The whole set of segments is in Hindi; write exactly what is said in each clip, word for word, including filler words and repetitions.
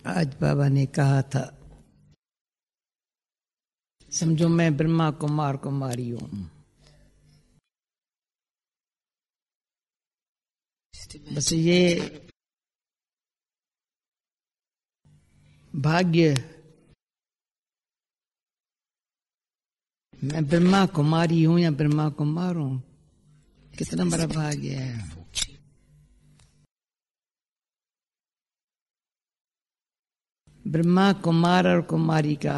आज बाबा ने कहा था, समझो मैं ब्रह्मा कुमार कुमारी हूं। बस ये भाग्य, मैं ब्रह्मा कुमारी हूं या ब्रह्मा कुमार हूं, कितना बड़ा भाग्य है। ब्रह्मा कुमार और कुमारी का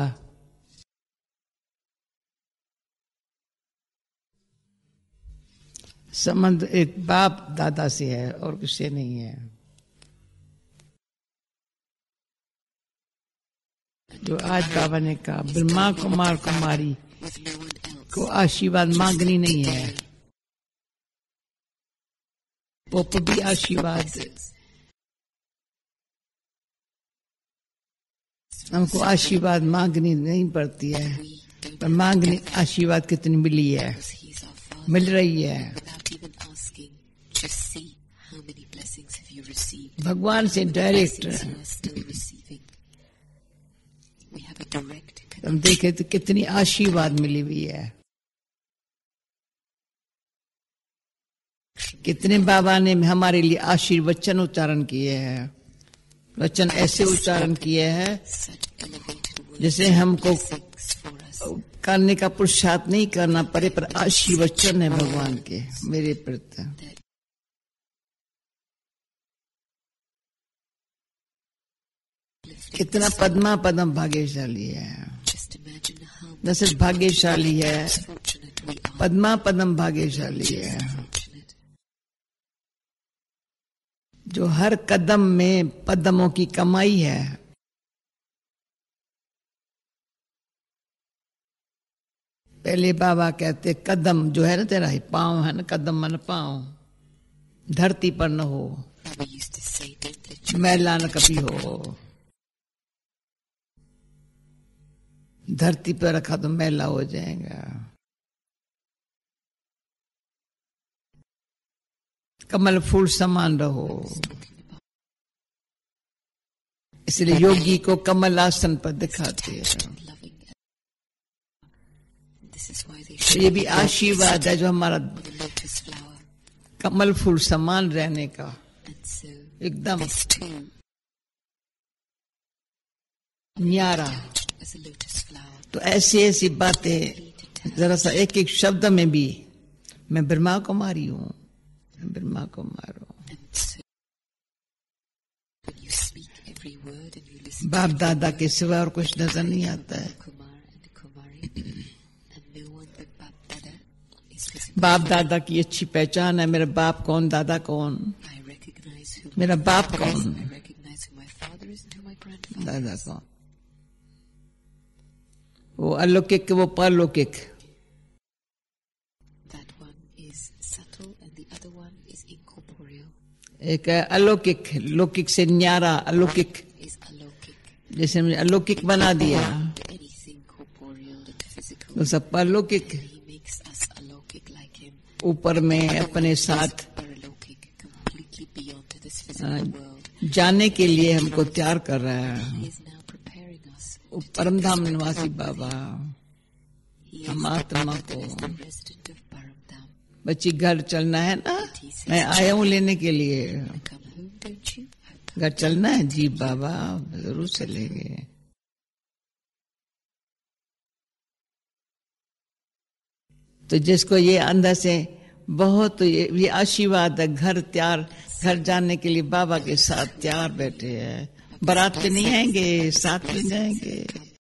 संबंध एक बाप दादा से है और किससे नहीं है। जो आज बाबा ने कहा, ब्रह्मा कुमार कुमारी को आशीर्वाद मांगनी नहीं है, पोप भी आशीर्वाद, हमको आशीर्वाद मांगनी नहीं पड़ती है, पर मांगनी आशीर्वाद कितनी मिली है, मिल रही है। भगवान से डायरेक्ट हम देखे तो कितनी आशीर्वाद मिली हुई है। कितने बाबा ने हमारे लिए आशीर्वचन उच्चारण किए हैं, वचन ऐसे उच्चारण किए हैं जैसे हमको करने का पुरुषार्थ नहीं करना पड़े, पर आशीर्वचन है भगवान के मेरे प्रति। कितना पद्मा पदम भाग्यशाली है, न सिर्फ भाग्यशाली है, पद्मा पदम भाग्यशाली है, जो हर कदम में पद्मों की कमाई है। पहले बाबा कहते कदम जो है ना तेरा ही पांव है ना, कदम मन पांव, धरती पर न हो, मैला न कभी हो। धरती पर रखा तो मैला हो जाएगा। कमल फूल समान रहो, इसलिए योगी को कमल आसन पर दिखाते हैं। तो ये भी आशीर्वाद है जो हमारा कमल फूल समान रहने का, एकदम न्यारा। तो ऐसी ऐसी बातें जरा सा एक एक शब्द में भी, मैं ब्रह्मा कुमारी हूं, मैं ब्रह्मा कुमार हूं। बाप दादा के सिवा और कुछ नजर नहीं आता है। बाप दादा की अच्छी पहचान है, मेरा बाप कौन, दादा कौन, मेरा बाप कौन, दादा कौन। वो अलौकिक, वो परलौकिक। एक है अलौकिक, लौकिक से न्यारा, अलौकिक, जैसे हमने अलौकिक बना दिया तो सब परलौकिक। ऊपर में अपने साथ जाने के लिए हमको तैयार कर रहा है। वो परम धाम निवासी बाबा हम आत्मा को, बच्ची घर चलना है ना, मैं आया हूँ लेने के लिए, घर चलना है जी बाबा, जरूर चलेंगे। तो जिसको ये अंदर से बहुत ये, ये आशीर्वाद है, घर तैयार, घर जाने के लिए बाबा के साथ तैयार बैठे हैं। बारात पे नहीं आएंगे, साथ में जाएंगे।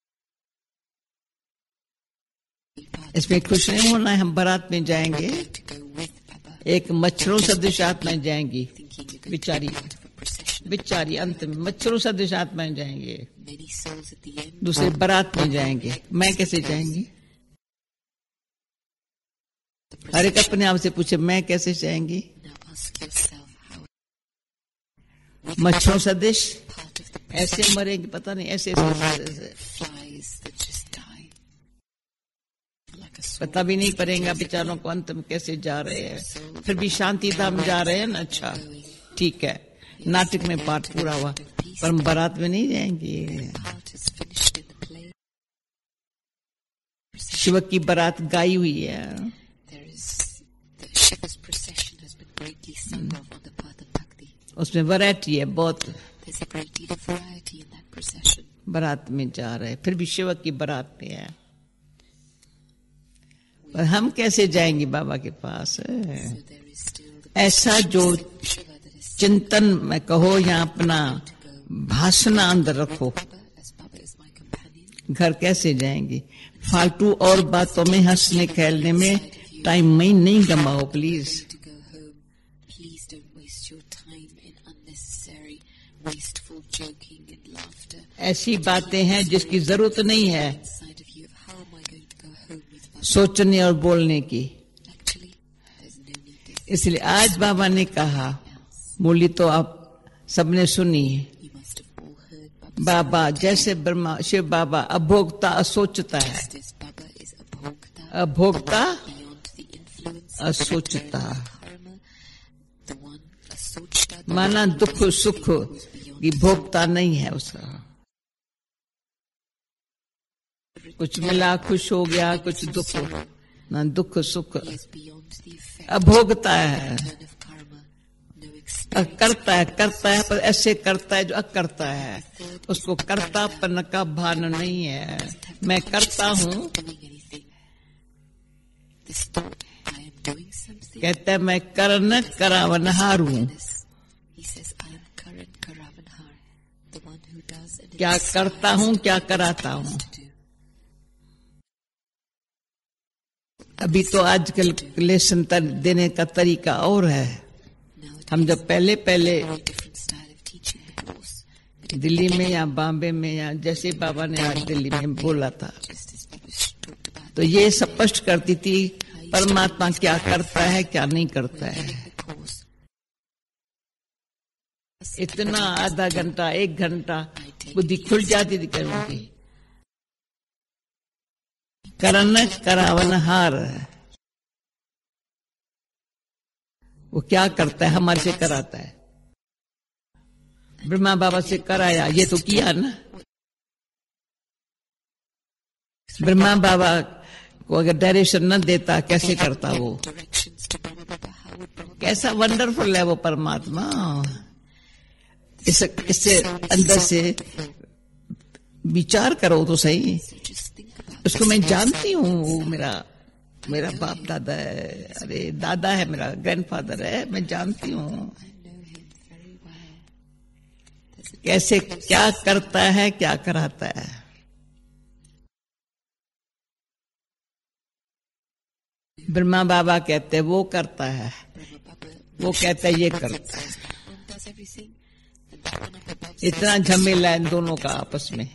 इसमें खुश नहीं होना है, हम बारात में जाएंगे, एक मच्छरों सदृश आत्माएं जाएंगी, बिचारी बिचारी अंत में मच्छरों सदृश आत्माएं जाएंगे, दूसरे बारात में जाएंगे। मैं कैसे जाएंगी? हर एक अपने आप से पूछे, मैं कैसे जाएंगी? मच्छरों सदृश ऐसे मरेंगे, पता नहीं ऐसे, ऐसे, ऐसे। पता भी नहीं पड़ेगा बेचारों को अंत में कैसे जा रहे हैं। फिर भी शांति धाम जा रहे हैं ना, अच्छा ठीक है, नाटक में पाठ पूरा हुआ। पर हम बारात में नहीं जाएंगे। शिव की बारात गाई हुई है। उसमें वैरायटी है बहुत। बारात में जा रहे फिर भी शिव की बारात में है। पर हम कैसे जाएंगे बाबा के पास? ऐसा जो चिंतन में कहो या अपना भाषण अंदर रखो। घर कैसे जाएंगे? फालतू और बातों में हंसने खेलने में टाइम में नहीं गमाओ प्लीज। ऐसी बातें हैं जिसकी जरूरत नहीं है सोचने और बोलने की। इसलिए आज बाबा ने कहा, बोली तो आप सबने सुनी है, बाबा जैसे ब्रह्मा शिव बाबा अभोक्ता असोचता है, अभोक्ता असोचता, माना दुख सुख की भोक्ता नहीं है उसका। कुछ मिला खुश हो गया, कुछ दुख, ना दुख सुख, अभोगता है, करता है करता है पर ऐसे करता है जो अकर्ता है। उसको कर्तापन का भान नहीं है। मैं करता हूँ, कहता है मैं करन करावनहार हूँ। क्या करता हूँ, क्या कराता हूँ। अभी तो आजकल लेसन देने का तरीका और है। हम जब पहले पहले दिल्ली में या बॉम्बे में या जैसे बाबा ने आज दिल्ली में बोला था, तो ये स्पष्ट करती थी परमात्मा क्या करता है क्या नहीं करता है। इतना आधा घंटा एक घंटा बुद्धि खुल जाती थी करने की। करन करावनहार, वो क्या करता है, हमारे से कराता है। ब्रह्मा बाबा से कराया, ये तो किया ना। ब्रह्मा बाबा को अगर डायरेक्शन न देता कैसे करता वो? कैसा वंडरफुल है वो परमात्मा। इस, इससे अंदर से विचार करो तो सही। उसको मैं जानती हूँ, वो मेरा मेरा बाप दादा है, अरे दादा है, मेरा ग्रैंडफादर है, मैं जानती हूँ कैसे क्या करता है क्या कराता है। ब्रह्मा बाबा कहते हैं वो करता है, वो कहता है ये करता है। इतना झमेला इन दोनों का आपस में।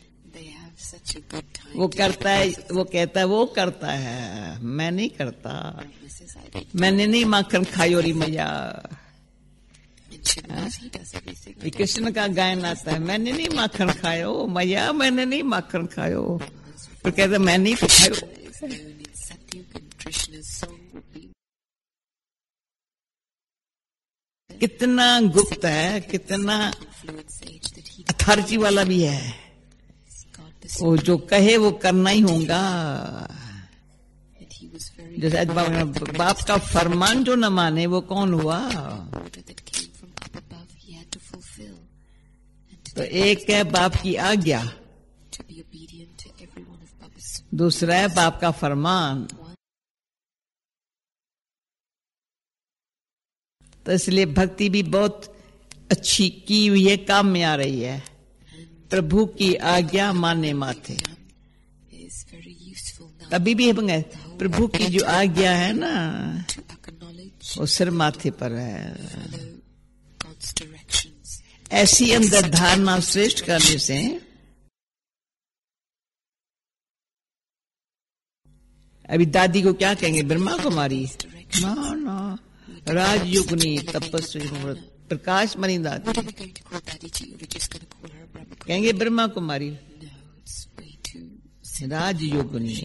वो करता है, वो कहता है वो करता है, मैं नहीं करता। मैंने नहीं माखन खाई और मैया। कृष्ण का गायन आता है, मैंने नहीं माखन खायो मैया, मैंने नहीं माखन खायो। तो कहता मैं नहीं तो खायो। कितना गुप्त है, कितना अथॉरिटी वाला भी है। वो जो कहे वो करना ही होगा। जैसे आज बाप का फरमान जो न माने वो कौन हुआ? तो एक है बाप की आज्ञा, दूसरा है बाप का फरमान। तो इसलिए भक्ति भी बहुत अच्छी की हुई है, काम में आ रही है। प्रभु की आज्ञा माने माथे। अभी भी है प्रभु की जो आज्ञा है ना, वो सिर माथे पर है। ऐसी अंदर धारणा श्रेष्ठ करने से अभी दादी को क्या कहेंगे? ब्रह्मा कुमारी ना ना, राजयुगनी तपस्वी प्रकाश मणि दादी कहेंगे ब्रह्मा कुमारी, राजयोगिनी।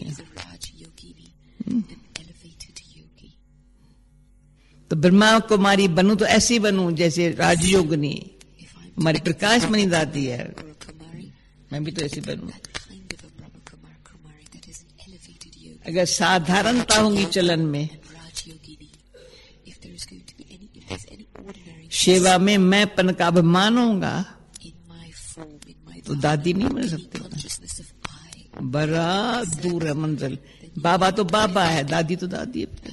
तो ब्रह्मा कुमारी बनूं तो ऐसी बनूं जैसे राजयोगिनी। हमारी प्रकाश मणि दादी है, मैं भी तो ऐसे बनूं। अगर साधारणता होगी चलन में, सेवा में मैं पन का अभिमान होगा, तो दादी नहीं बन सकती। बड़ा दूर है मंजिल। बाबा तो बाबा है, दादी तो दादी है।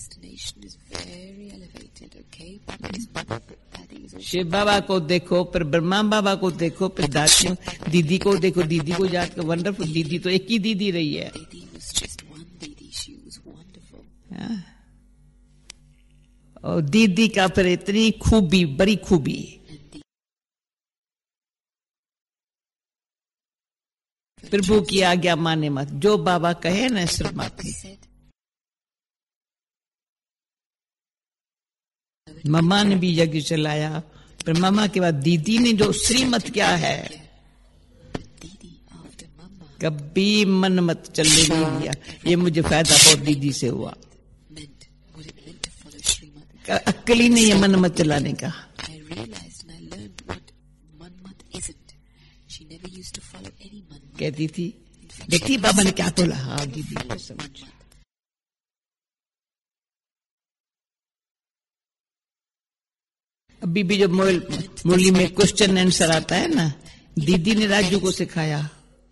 शिव बाबा को देखो, फिर ब्रह्मा बाबा को देखो, फिर दादी दीदी को देखो, दीदी को याद कर। वंडरफुल। दीदी तो एक ही दीदी रही है। और दीदी का फिर इतनी खूबी, बड़ी खूबी, प्रभु की आज्ञा माने मत, जो बाबा कहे ना सिर्फ माथे। मम्मा ने भी यज्ञ चलाया, पर मम्मा के बाद दीदी ने जो श्रीमत क्या है, कभी मन मत चलने नहीं दिया। ये मुझे फायदा बहुत दीदी से हुआ। अक्ल ही नहीं है मन मत चलाने का। कहती थी, देखती बाबा ने क्या बोला। हाँ दीदी को समझ। अभी भी जब मुरली में क्वेश्चन आंसर आता है ना, दीदी ने राजू को सिखाया।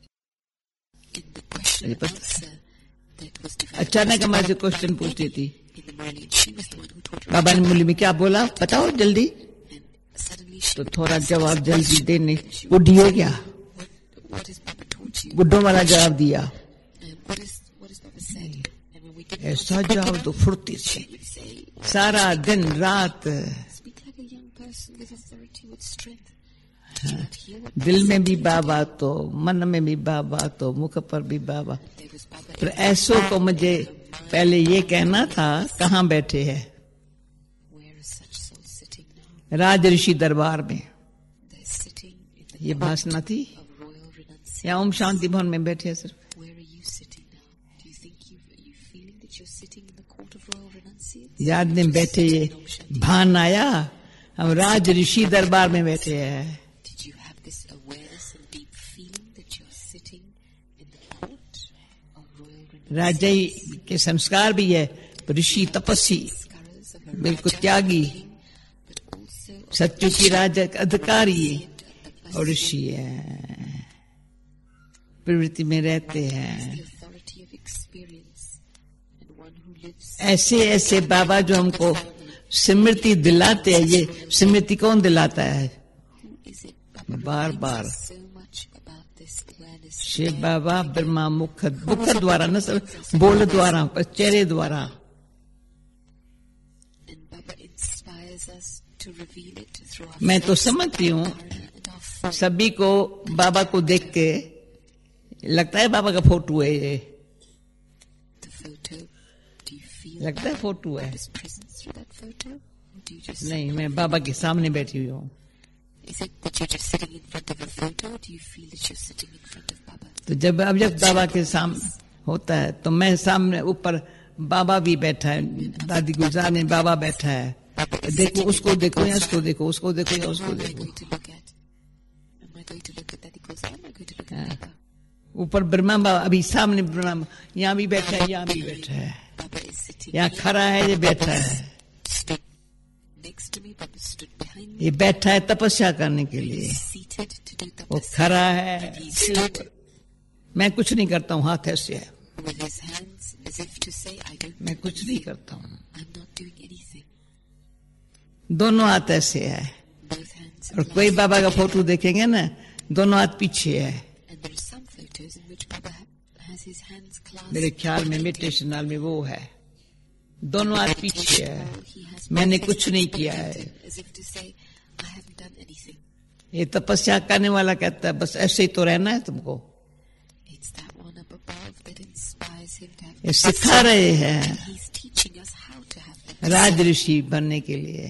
अचानक हमारे से क्वेश्चन पूछती थी, बाबा ने मुरली में क्या बोला बताओ जल्दी, तो थोड़ा जवाब जल्दी देने बुढ़ी हो गया, बुढ़ों वाला जवाब दिया। ऐसा जवाब तो फुर्ती से सारा दिन रात। हाँ, दिल में भी बाबा तो, मन में भी बाबा तो, मुख पर भी बाबा। पर ऐसो को मुझे पहले ये कहना था, कहाँ बैठे हैं? राज ऋषि दरबार में। ये भाषणा थी या ओम शांति भवन में बैठे हैं सिर्फ? याद में बैठे, ये भान आया हम राज ऋषि दरबार में बैठे हैं। राजा के संस्कार भी है, ऋषि तपस्वी, बिल्कुल त्यागी, सत्यु की राज अधिकारी और ऋषि है, प्रवृत्ति में रहते हैं। ऐसे ऐसे बाबा जो हमको स्मृति दिलाते हैं। ये स्मृति कौन दिलाता है? बार बार शिव बाबा ब्रह्मा मुख मुख द्वारा, न सब बोल द्वारा, पर चेहरे द्वारा। मैं तो समझती हूँ सभी को बाबा को देख के लगता है बाबा का फोटो है, ये लगता है फोटो है। नहीं, मैं बाबा के सामने बैठी हुई हूँ। तो जब अब जब बाबा के सामने होता है तो मैं सामने, ऊपर बाबा भी बैठा है, दादी गुलजार ने बाबा बैठा है। देखो उसको देखो या उसको देखो, उसको देखो या उसको देखो। ऊपर ब्रह्मा बाबा, अभी सामने ब्रह्मा, यहाँ भी बैठा है, यहाँ भी बैठा है, यहाँ खड़ा है, ये बैठा है। ये बैठा है तपस्या करने के लिए, वो खड़ा है। मैं कुछ नहीं करता हूँ, हाथ ऐसे है, मैं कुछ नहीं करता हूँ। दोनों हाथ ऐसे है। और कोई बाबा का फोटो देखेंगे ना, दोनों हाथ पीछे है। मेरे ख्याल में मेडिटेशन हॉल में वो है, दोनों हाथ पीछे है। मैंने कुछ नहीं किया है। ये तपस्या करने वाला कहता है बस ऐसे ही तो रहना है तुमको। ये सिखा रहे हैं राज ऋषि बनने के लिए।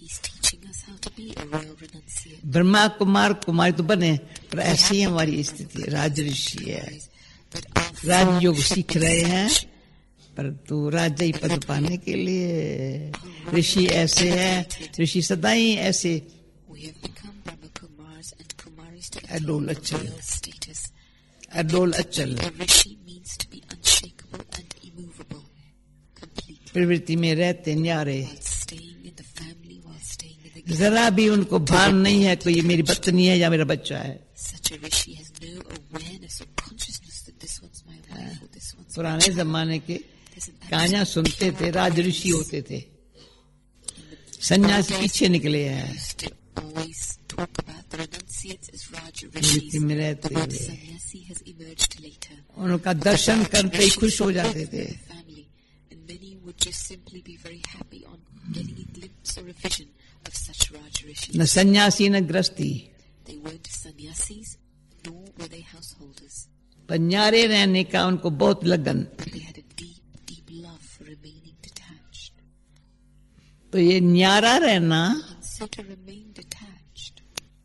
ब्रह्मा कुमार कुमारी तो बने, पर ऐसी हमारी स्थिति, राज ऋषि है। राजयोग सीख रहे हैं, परंतु राजा पद पाने के लिए ऋषि ऐसे है। ऋषि सदा ही ऐसे and Kumaris to Adol attain Achal. royal status. Adol Achal. A rishi means to be unshakable and immovable, completely, प्रवृत्ति में रहते न्यारे, while staying in the family, while staying in the जरा भी उनको भान नहीं है कोई मेरी पत्नी है या मेरा बच्चा है. Such a rishi has no awareness or consciousness that this one's my wife or this one's my पुराने जमाने के There's an कहानियां सुनते थे, राज ऋषि होते थे, सन्यासी पीछे निकले हैं. used to always talk about the renunciates as Raja प्रवृत्ति rishis. में रहते The word हुए sannyasi has emerged later. उनका दर्शन करते ही खुश हो जाते थे. Family, and many would just simply be very happy on getting a glimpse or a vision of such Raja rishis. न सन्यासी न गृहस्थी, They weren't sannyasis, nor were they householders, पर न्यारे रहने का उनको बहुत लगन. but they had a deep, deep love for remaining detached. तो ये न्यारा रहना, And so to remain detached,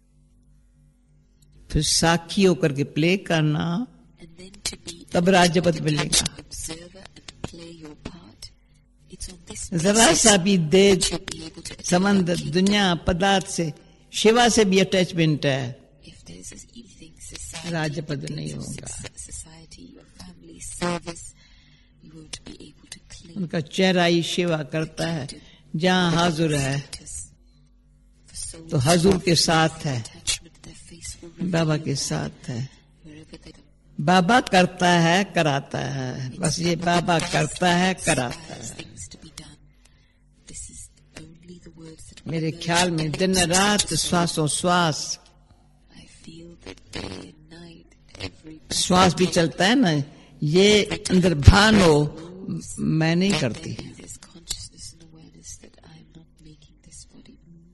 फिर साखी होकर के प्ले करना, and then to be तब राज्य पद मिलेगा. detached observer and play your part, it's on this जरा basis सा भी देह, that you'll be able to attain संबंध, the kingdom. दुनिया, पदार्थ से, शिवा से भी अटैचमेंट है, If there's anything, society, राज्य पद things नहीं of होगा. suc- society, your family, service, you won't be able to cling उनका चेहरा ही सेवा करता है. जहाँ हाजुर है status. For souls तो हजूर के साथ है, attachment, their face will reveal बाबा के साथ है. wherever they go. बाबा करता है, कराता है. बस ये बाबा करता है, कराता There's है. things to be done. This is only the words that will मेरे emerge ख्याल में from दिन the रात soul. श्वासों श्वास, I feel that day and night, every श्वास भी चलता है ना, ये अंदर भान हो, मैं नहीं करती. day there's consciousness and awareness that I am not making this body move.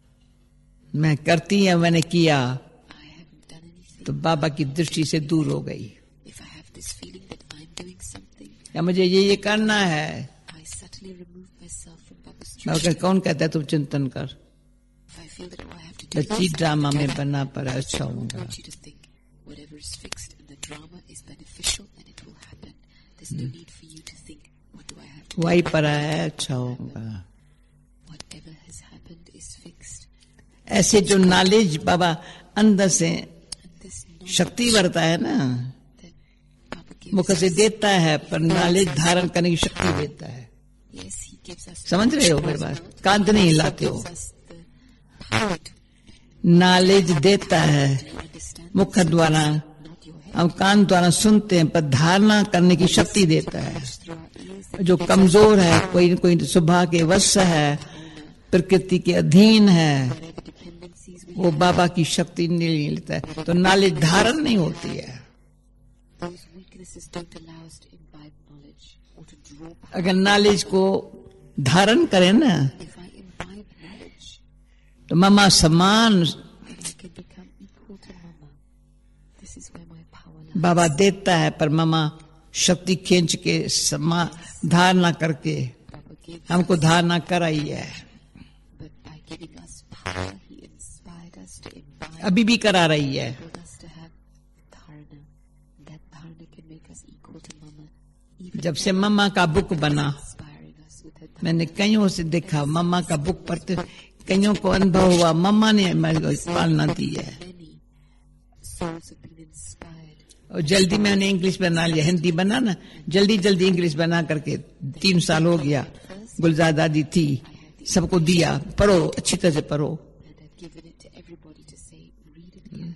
मैं करती है, मैंने किया, I haven't done anything. तो बाबा की दृष्टि से दूर हो गई. If I have this feeling that I'm doing something, या मुझे ये ये करना है, I subtly remove myself from Baba's Baba judgment. का कौन कहता है तुम चिंतन कर. If I feel that oh, I have to do बच्ची this, ड्रामा में बना पर I अच्छा don't होगा. want you to think whatever is fixed in the drama is beneficial and it will happen. There's no need for you to think, what do I have to do? वही पर है, अच्छा होगा. Whatever has happened is fixed. ऐसे जो नॉलेज बाबा अंदर से And this knowledge शक्ति बढ़ता है ना, that Baba gives मुख से us, देता है, पर नॉलेज धारण करने की शक्ति देता है. yes, he gives us समझ रहे हो मेरी बात? कांत नहीं हिलाते हो. gives us the power to knowledge देता है understand मुख द्वारा, not your head हम कान द्वारा सुनते हैं, पर धारणा करने की शक्ति देता है. through our ears. जो कमजोर है, कोई न कोई स्वभाव के वश है, प्रकृति के अधीन है, Whatever dependencies we वो बाबा की शक्ति नहीं लेता है, तो नॉलेज धारण नहीं होती है. those weaknesses don't allow us to imbibe knowledge or to draw power. अगर नॉलेज को धारण करें ना, If I imbibe knowledge, तो मामा समान then I can become equal to Mama. This is where my power lies. बाबा देता है, पर मामा शक्ति खींच के समा धारणा करके Baba gives हमको us, धारणा कराई है. but by giving us power, He inspired us to imbibe, अभी भी करा रही है. told us to have dharana. That dharana can make us equal to Mama. Even जब से मम्मा का बुक बना, inspiring us with her dharana. मैंने कईयों से देखा, मम्मा का बुक पढ़ते कईयों को अनुभव हुआ, मम्मा ने मेरे को पालना दी है. Many souls have been inspired. और जल्दी मैंने इंग्लिश बना लिया, हिंदी बना ना, जल्दी जल्दी इंग्लिश बना करके तीन साल हो गया. गुलजार दादी थी, सबको दिया, पढ़ो, अच्छी तरह से पढ़ो. And I've given it to everybody to say, read it carefully.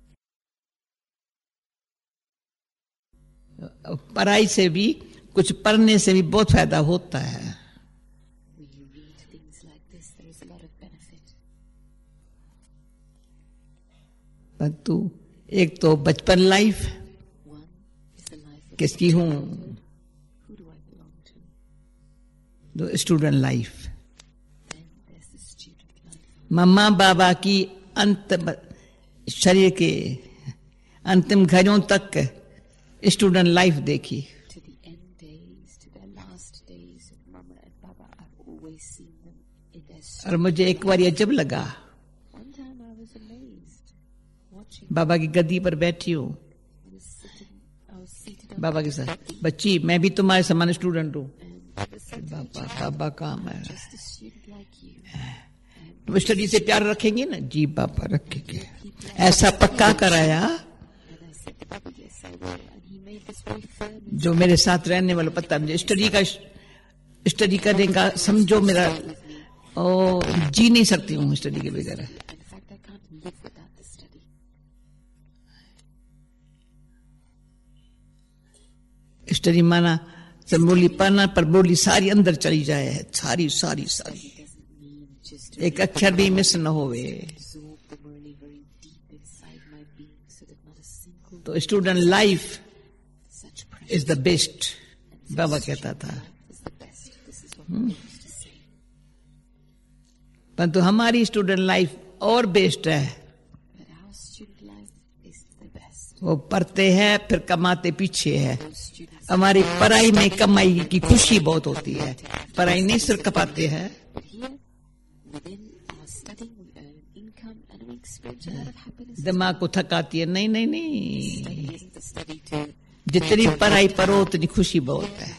पढ़ाई से भी, कुछ पढ़ने से भी बहुत फायदा होता है. When you read things like this, there is a lot of benefit. परंतु एक तो बचपन life One is the life of किसकी हूँ, who do I belong to? दो student life. Then there's the student life. मम्मा बाबा की अंत शरीर के अंतिम घड़ियों तक स्टूडेंट लाइफ देखी. To the end days, to their last days of Mama and Baba, I've always seen them in their strength. और मुझे एक बार ये अजब लगा, One time I was amazed, watching. बाबा की गद्दी पर बैठी हूँ, I was sitting, I was seated on बाबा के साथ, बच्ची मैं भी तुम्हारे समान स्टूडेंट हूँ. and Baba said, बाबा बाबा काम है. just a student like you. तुम स्टडी से प्यार रखेंगे ना? जी बाबा रखेंगे। ऐसा पक्का कराया जो मेरे साथ रहने वाला पता मुझे स्टडी का स्टडी करने का समझो मेरा ओ जी नहीं सकती हूँ स्टडी के बगैर। स्टडी माना सब बोली पढ़ना पर बोली सारी अंदर चली जाए, सारी सारी सारी एक अक्षर भी मिस न होवे। तो student life is the best बाबा कहता था। परंतु हमारी स्टूडेंट लाइफ और बेस्ट है। वो पढ़ते हैं फिर कमाते पीछे है। हमारी पढ़ाई में कमाई की खुशी बहुत होती है, पढ़ाई नहीं सिर कपाते हैं। दिमाग को थकाती है। नहीं नहीं नहीं, जितनी पढ़ाई पढ़ो उतनी खुशी बहुत है।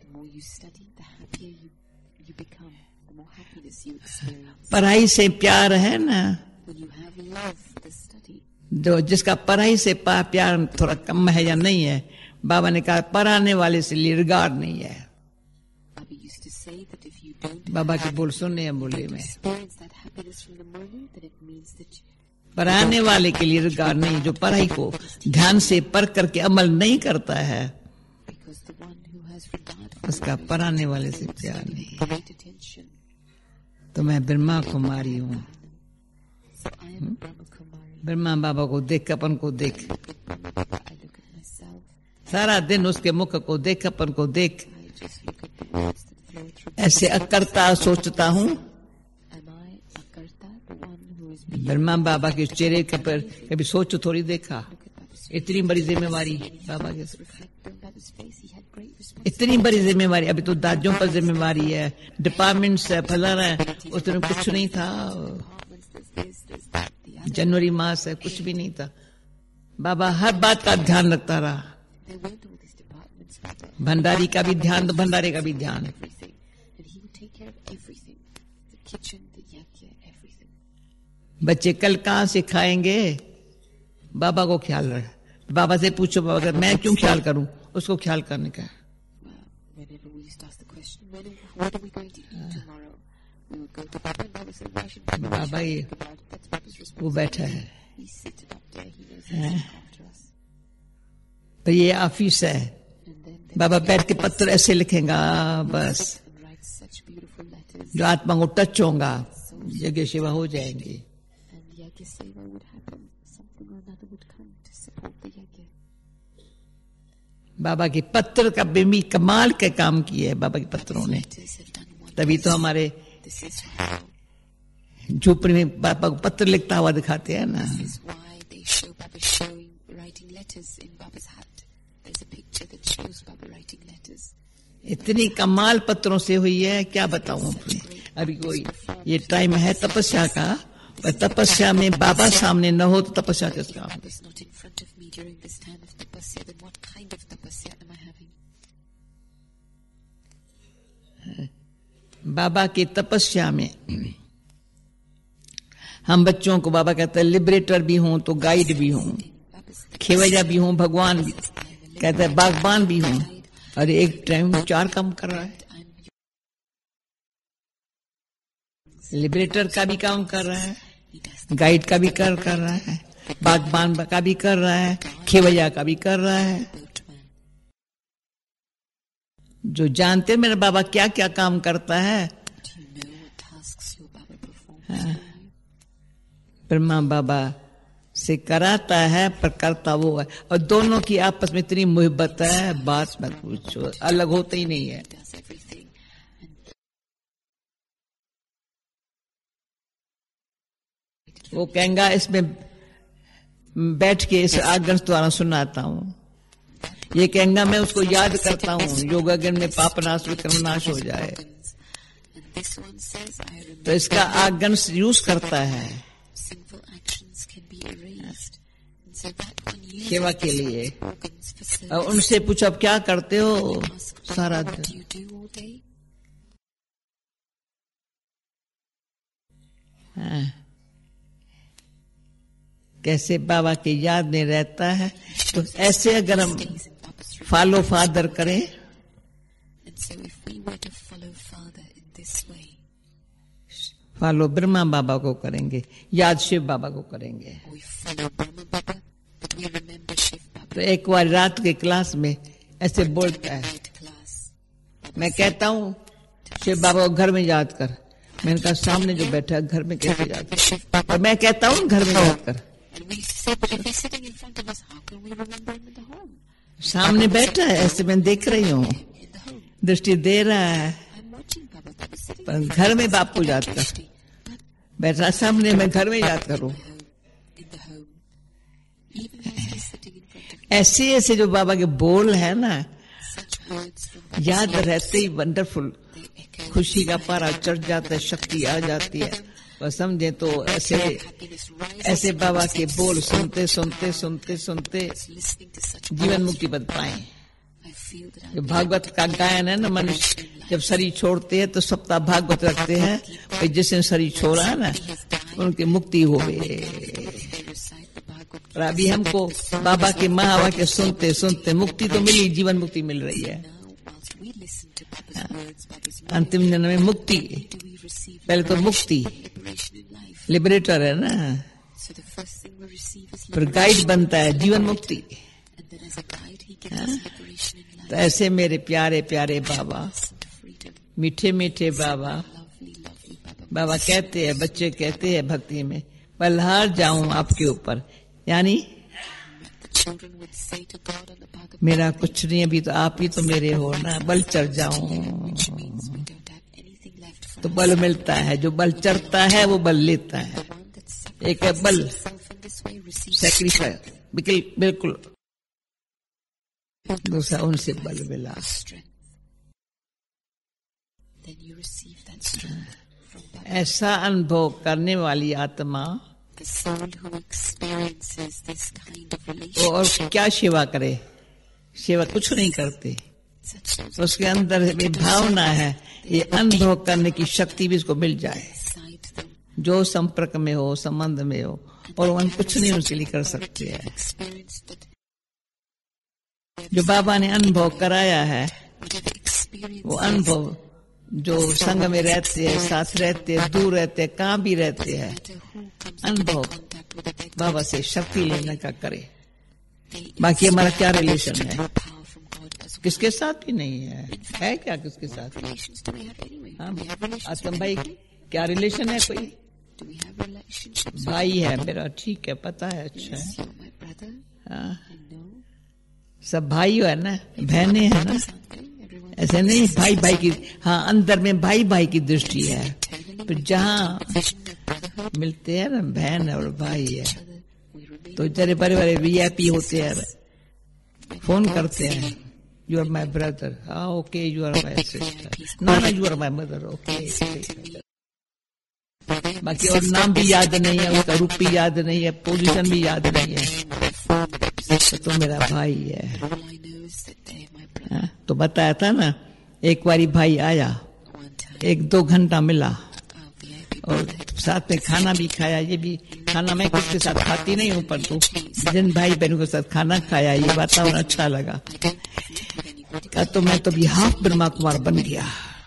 पढ़ाई से प्यार है ना, जो जिसका पढ़ाई से प्यार थोड़ा कम है या नहीं है, बाबा ने कहा पढ़ाने वाले से लिए रिगार्ड नहीं है। बाबा की बोल सुनने या बोले में पढ़ाने वाले के लिए रिगार्ड नहीं, जो पढ़ाई को ध्यान से पढ़ करके अमल नहीं करता है उसका पढ़ाने वाले से प्यार नहीं। तो मैं ब्रह्मा कुमारी हूँ। ब्रह्मा बाबा को देख, अपन को देख, सारा दिन उसके मुख को देख, अपन को देख। ऐसे अकर्ता सोचता हूँ। ब्रह्मा बाबा के चेहरे के पर कभी सोच थोड़ी देखा। इतनी बड़ी जिम्मेवारी बाबा के, इतनी बड़ी जिम्मेवारी। अभी तो दादियों पर जिम्मेवारी है, डिपार्टमेंट्स है, फलाना है। उस दिन कुछ नहीं था, जनवरी मास है, कुछ भी नहीं था। बाबा हर बात का ध्यान रखता रहा। भंडारी का भी ध्यान तो भंडारे का भी ध्यान। बच्चे कल कहाँ से खाएंगे, बाबा को ख्याल रहे। बाबा से पूछो बाबा अगर मैं क्यों ख्याल करूं, उसको ख्याल करने का। बाबा ये वो बैठा है, है? तो ये ऑफिस है। बाबा बैठ के पत्र ऐसे लिखेगा बस, जो आत्मा को टच होगा यज्ञ सेवा हो जाएंगी। बाबा के पत्र का बेमी कमाल के काम किए है बाबा के पत्रों ने। तभी तो हमारे झोपड़ी में बाबा को पत्र लिखता हुआ दिखाते हैं ना। इतनी कमाल पत्रों से हुई है, क्या बताऊं अपने। अभी कोई ये टाइम है तपस्या का, पर तपस्या में बाबा सामने न हो तो तपस्या किस काम। बाबा की तपस्या में हम बच्चों को बाबा कहते हैं लिबरेटर भी हूं तो गाइड भी हूं, खेवैया भी हूं, भगवान भी कहते हैं, बागबान भी हूं। और एक टाइम चार काम कर रहा है। लिबरेटर का भी काम कर रहा है, गाइड का भी कर कर रहा है, बागबान का भी कर रहा है, खेवैया का भी कर रहा है। जो जानते मेरा बाबा क्या क्या काम करता है। हाँ। ब्रह्मा बाबा से कराता है पर करता वो है, और दोनों की आपस में इतनी मोहब्बत है, बात मत पूछो, अलग होते ही नहीं है। वो कहेंगा इसमें बैठ के इस आगन द्वारा सुनाता हूँ, ये कहेंगा मैं उसको याद करता हूँ, योगागन में पाप नाश विक्रम नाश हो जाए। तो इसका आगन यूज करता है सेवा के लिए। और उनसे पूछो अब क्या करते हो सारा दिन। हाँ। कैसे बाबा की याद में रहता है, तो ऐसे अगर हम फॉलो फादर करें, फॉलो ब्रह्मा बाबा को करेंगे, याद शिव बाबा को करेंगे। तो एक बार रात के क्लास में ऐसे बोलता है, मैं कहता हूँ शिव बाबा को घर में याद कर। मैंने कहा सामने जो बैठा है घर में कैसे याद कर, और मैं कहता हूँ घर में याद कर। सामने बैठा है, ऐसे मैं देख रही हूँ, दृष्टि दे रहा है, पर घर में बाप को याद कर। बैठा सामने, मैं घर में याद करूं। ऐसे ऐसे जो बाबा के बोल है ना, याद रहते ही वंडरफुल, खुशी का पारा चढ़ जाता है, शक्ति आ जाती है। और समझे तो ऐसे ऐसे बाबा के बोल सुनते सुनते सुनते सुनते जीवन मुक्ति बन पाए। जो भागवत का गायन है ना, मनुष्य जब शरीर छोड़ते हैं तो सप्ताह भागवत रखते हैं, और जिसने शरीर छोड़ा है ना उनकी मुक्ति हो गई। और अभी हमको बाबा के महावाक्य सुनते सुनते मुक्ति तो मिली, जीवन मुक्ति मिल रही है। अंतिम जन्म में मुक्ति, पहले तो मुक्ति लिबरेटर है ना, फिर गाइड बनता है जीवन मुक्ति। तो ऐसे मेरे प्यारे प्यारे बाबा, मीठे मीठे बाबा, बाबा कहते हैं, बच्चे कहते हैं भक्ति में, बल्हार जाऊं आपके ऊपर, यानी मेरा कुछ नहीं, अभी तो आप ही तो मेरे हो ना, बल चढ़ जाऊं तो बल मिलता है। जो बल चढ़ता है वो बल लेता है। एक है बल सैक्रिफाइस, बिल्कुल, दूसरा उनसे बल मिला। ऐसा अनुभव करने वाली आत्मा वो और क्या सेवा करे, सेवा कुछ नहीं करते। उसके अंदर भी भावना है, ये अनुभव करने की शक्ति भी इसको मिल जाए। जो संपर्क में हो, संबंध में हो, और वो कुछ नहीं उसके लिए कर सकते हैं। जो बाबा ने अनुभव कराया है, वो अनुभव जो संग में रहते हैं, साथ रहते हैं, दूर रहते हैं, कहाँ भी रहते हैं, अनुभव बाबा से शक्ति लेने का करे। बाकी हमारा क्या रिलेशन है, किसके साथ भी नहीं है, है क्या किसके साथ? हाँ, आतम भाई क्या रिलेशन है? कोई भाई है मेरा, ठीक है, पता है, अच्छा है। हाँ, सब भाई है ना, बहने है ना, ऐसे नहीं भाई भाई की। हाँ, अंदर में भाई भाई की दृष्टि है, फिर जहाँ मिलते हैं ना बहन और भाई है, तो जरे बड़े बड़े वीआईपी होते हैं, फोन करते हैं, यू आर माई ब्रदर, हाँ okay, you are my sister, ना ना you are my mother, okay. बाकी और नाम भी याद नहीं है, उसका रूप भी याद नहीं है, पोजीशन भी याद नहीं है, तो, तो मेरा भाई है। हाँ, तो बताया था ना, एक बारी भाई आया, एक दो घंटा मिला और साथ में खाना भी खाया। ये भी खाना मैं किसके साथ खाती नहीं हूँ, पर तो जिन भाई बहनों के साथ खाना खाया, ये वातावरण अच्छा लगा। क्या तो मैं तो भी हाफ ब्रह्मा कुमार बन गया,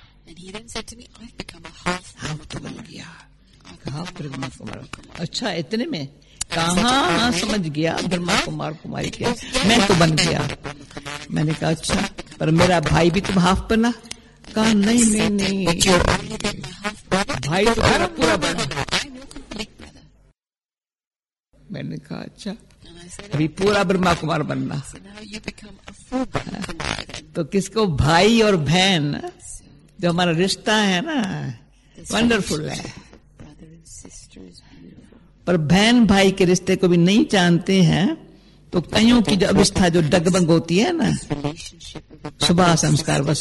हाफ तो बन गया, हाफ ब्रह्मा कुमार। अच्छा, इतने में कहाँ समझ गया ब्रह्मा कुमार कुमारी क्या, मैं तो बन गया। मैंने कहा अच्छा, पर मेरा भाई भी तुम हाफ बना? कहा नहीं नहीं नहीं, भाई तो मेरा पूरा बना। मैंने कहा अच्छा, अभी पूरा ब्रह्मा कुमार बनना। तो किसको भाई और बहन, जो हमारा रिश्ता है ना, वंडरफुल है। पर बहन भाई के रिश्ते को भी नहीं जानते हैं, तो कईयों की जो अवस्था जो डगमग होती है ना, सुबह संस्कार, बस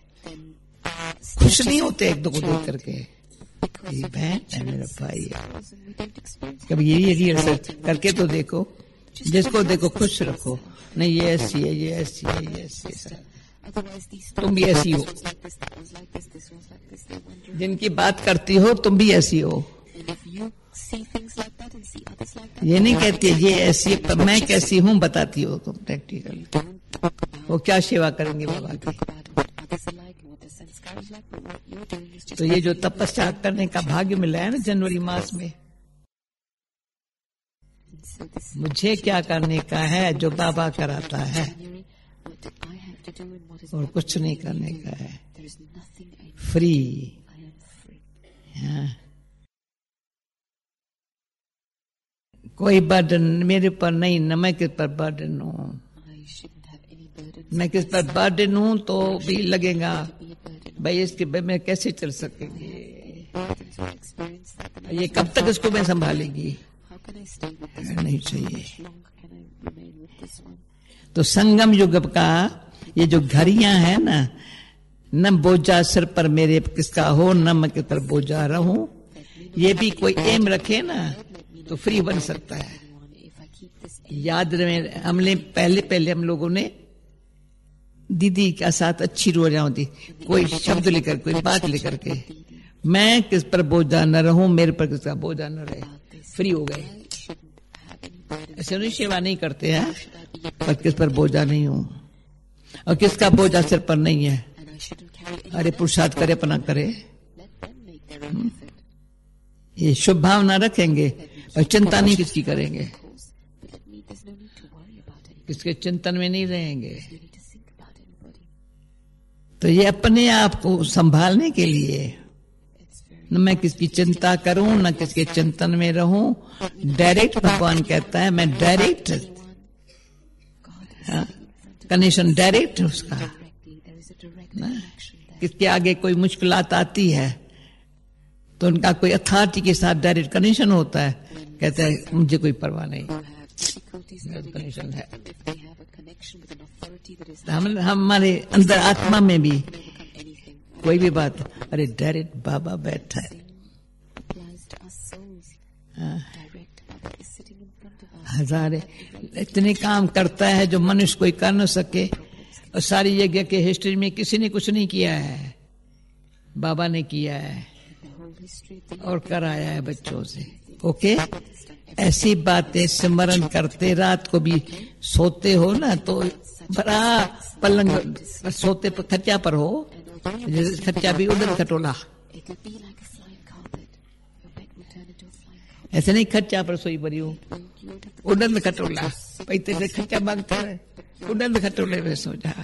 खुश नहीं होते एक दो को देख करके, ये बहन है मेरा भाई है। कभी ये रिहर्सल करके तो देखो, जिसको देखो खुश रखो, नहीं ये ऐसी है, ये ऐसी है, ये ऐसी है, तुम भी ऐसी हो, जिनकी बात करती हो तुम भी ऐसी हो। And if you see things like that and see others like that, ये नहीं कहती है ये ऐसी है, पर मैं कैसी हूँ बताती हो तुम प्रैक्टिकल। don't talk about वो क्या सेवा करेंगे बाबा की। talk about what others are like and what their sanskar is like, but what you're doing is just तो ये जो तपस्या करने का भाग्य मिला है ना जनवरी मास में, And so this मुझे क्या करने का है जो बाबा कराता है, January, what do I have to do and what is और Baba कुछ नहीं doing? करने का है। There is nothing I need. Free. I am free. हाँ। कोई बर्डन मेरे पर नहीं, न मैं किस पर बर्डन हूँ। I shouldn't have any burdens. मैं किस पर बर्डन हूँ तो भी लगेगा Be a burden. भाई इसके बे- में कैसे चल सकेंगे, Burdens or experience that. then ये कब तक इसको मैं संभालेगी। How can I stay with this? नहीं How चाहिए। much longer can I remain with this one? तो संगम युग का ये जो घड़ियां है ना, न बोझा सिर पर मेरे किसका हो, न मैं किस पर बोझा रहूं, ये भी कोई एम रखे ना तो फ्री बन सकता है। Anyone, if I keep this याद रहे हमने पहले पहले हम लोगों ने दीदी का साथ अच्छी रोजा होती, कोई शब्द लेकर कोई बात लेकर के, मैं किस पर बोझा न रहूं, मेरे पर किसका बोझा न रहे, फ्री हो गए। I shouldn't have any burden. ऐसे नहीं सेवा नहीं करते हैं, पर किस पर बोझा नहीं हूं, और किसका बोझा सिर पर नहीं है। And I shouldn't carry any. अरे पुरुषार्थ करे अपना करे, Let them make their own effort. ये शुभ भावना रखेंगे और चिंता नहीं किसकी करेंगे, Of course. But let me, there's no need to worry about anything. किसके चिंतन में नहीं रहेंगे। You need to think about anybody. तो ये अपने आप को संभालने के लिए, It's very न मैं किसकी चिंता करूं न किसके चिंतन में रहूं, डायरेक्ट भगवान कहता है मैं direct, God is connection direct है उसका। directly. There is a direct connection there. किसके आगे कोई मुश्किलात आती है तो उनका कोई अथॉरिटी के साथ डायरेक्ट कनेक्शन होता है, कहता है मुझे कोई परवाह नहीं, Who have difficulties getting in connection है। front of them, if they have a connection with an authority that is तो हम हमारे अंदर आत्मा में भी can overcome anything. कोई भी बात, अरे डायरेक्ट बाबा बैठा है, Same applies to us souls. हाँ, Direct Baba is sitting in front of us. Hazare इतने काम करता है जो मनुष्य कोई कर न सके, और सारी यज्ञ के हिस्ट्री में किसी ने कुछ नहीं किया है, बाबा ने किया है The whole history of the और कराया है बच्चों से। ओके, ऐसी बातें स्मरण करते रात को भी सोते हो ना तो बड़ा पलंग सोते पर खच्चा पर हो, खच्चा भी उधर खटोला, it will be like a flying carpet. Your bed will turn into a flying carpet. ऐसे नहीं खच्चा पर सोई पड़ी हो, And you won't have to उधर में खटोला, पैते से खच्चा मांगता है, उधर में खटोले में सो जा,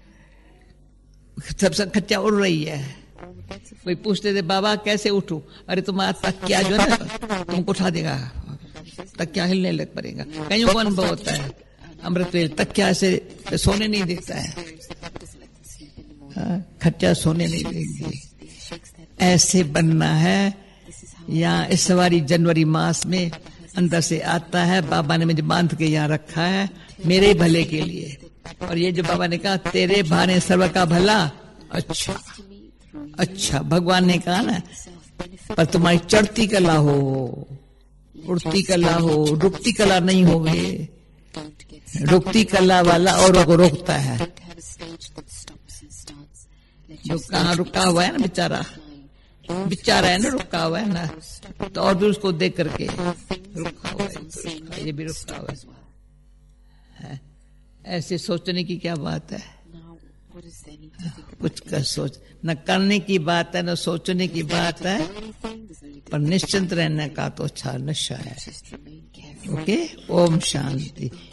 सब सब खच्चा उड़ रही है। all the beds of कोई पूछते थे बाबा कैसे उठूं, अरे तुम्हारा तकिया जो है ना तुमको उठा देगा, तकिया हिलने लग पड़ेगा। कईयों को अनुभव होता है अमृत वेल, तकिया से सोने नहीं देता है, spirits that Baba doesn't let them sleep in the morning. हाँ, खच्चा सोने नहीं देंगे। He shakes their ऐसे बनना है। This is how यहाँ इस बारी जनवरी मास में अंदर से आता है, बाबा ने मुझे बांध के यहाँ रखा है मेरे भले के लिए, और ये जो बाबा ने कहा तेरे भाने सर्व का भला, अच्छा to me through अच्छा भगवान ने कहा ना, yourself benefit. पर तुम्हारी चढ़ती कला हो, उड़ती कला हो, रुकती कला नहीं होवे। Don't get रुकती कला वाला औरों को रोकता है, Don't have a stage that stops and starts. Let जो your कहाँ रुका हुआ है ना बेचारा, flying. बेचारा है ना रुका हुआ है ना, तो और भी उसको देख करके रुका हुआ है, ये भी रुका हुआ है। ऐसे सोचने की क्या बात है, Now, what is there need to think about? कुछ का सोच न करने की बात है न सोचने की बात है, Anything? There's no need to पर निश्चिंत रहने का तो अच्छा नशा है। just remain careful. Okay, Om शांति।